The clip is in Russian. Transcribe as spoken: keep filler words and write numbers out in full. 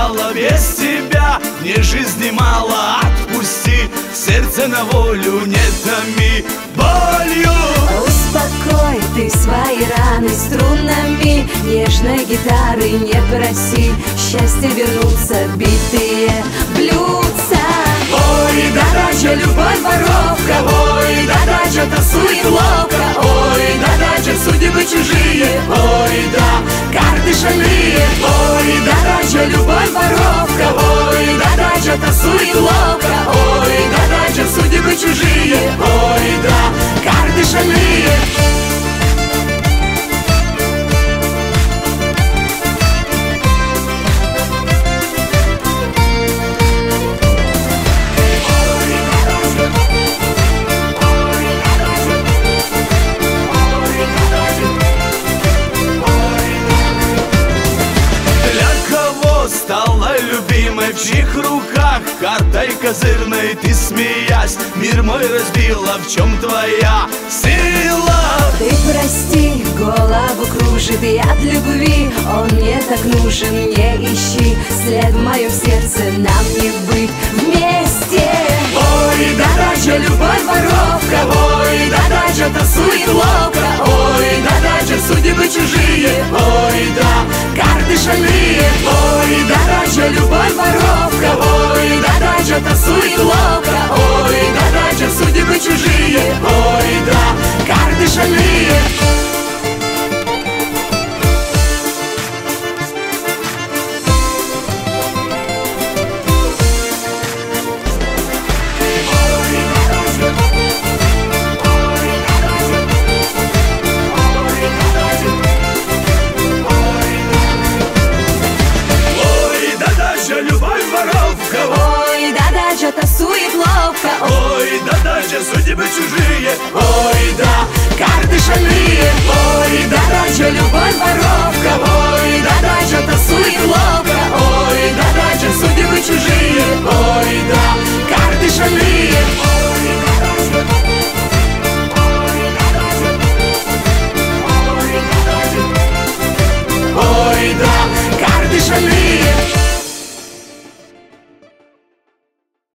мало без тебя, мне жизни мало, отпусти, сердце на волю не томи болью. Успокой ты свои раны струнами нежной гитары, не проси счастья вернуться, битые блюдца. Ой, да-да, любовь воровка, ой, да-да, тасует ловко, ой, да-да, судьбы чужие, ой, да, карты шальные, ой, да-да, любовь воровка, ой, да-да, тасует ловко, ой, да-да, судьбы чужие, ой, да, карты шальные. Стала любимой, в чьих руках картой козырной ты, смеясь, мир мой разбила. В чем твоя сила? Ты прости, голову кружит яд любви, он мне так нужен, не ищи след в моем сердце, нам не быть вместе. Ой, да-да, любовь воровка, ой, да-да, тасует ловко, ой, да-да, судьбы чужие, ой, да, карты шальные, ой, да-да, любовь воровка, ой, да-да, тасует ловко, ой, да-да, судьбы чужие, ой, да, карты шальные. Ой, да-да, тасует ловко, ой, да-да, судьбы чужие, ой, да, карты шальные, ой, да-да, любовь воровка, ой, да-да, тасует ловко, ой, да-да, судьбы чужие.